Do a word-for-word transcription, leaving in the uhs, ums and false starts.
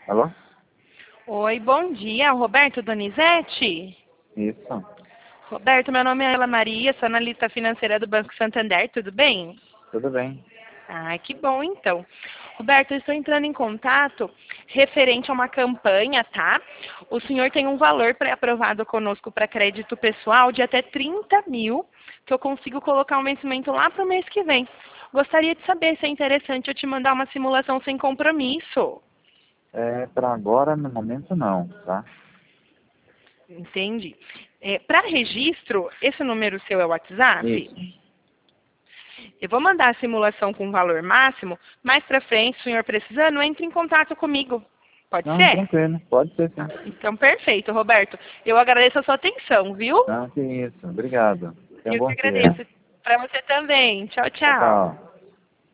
Alô? Oi, bom dia. Roberto Donizete? Isso. Roberto, meu nome é Ana Maria, sou analista financeira do Banco Santander, tudo bem? Tudo bem. Ah, que bom então. Roberto, eu estou entrando em contato referente a uma campanha, tá? O senhor tem um valor pré-aprovado conosco para crédito pessoal de até trinta mil, que eu consigo colocar um vencimento lá para o mês que vem. Gostaria de saber se é interessante eu te mandar uma simulação sem compromisso. É, para agora, no momento, não, tá? Entende? É, para registro, esse número seu é o WhatsApp? Isso. Eu vou mandar a simulação com valor máximo, mais para frente, o senhor precisando, entre em contato comigo. Pode Não, ser? tranquilo. Pode ser, sim. Ah, então, perfeito, Roberto. Eu agradeço a sua atenção, viu? Não, que isso. Obrigado. Tenha um Eu que bom dia. agradeço. Para você também. Tchau, Tchau, tchau. tchau.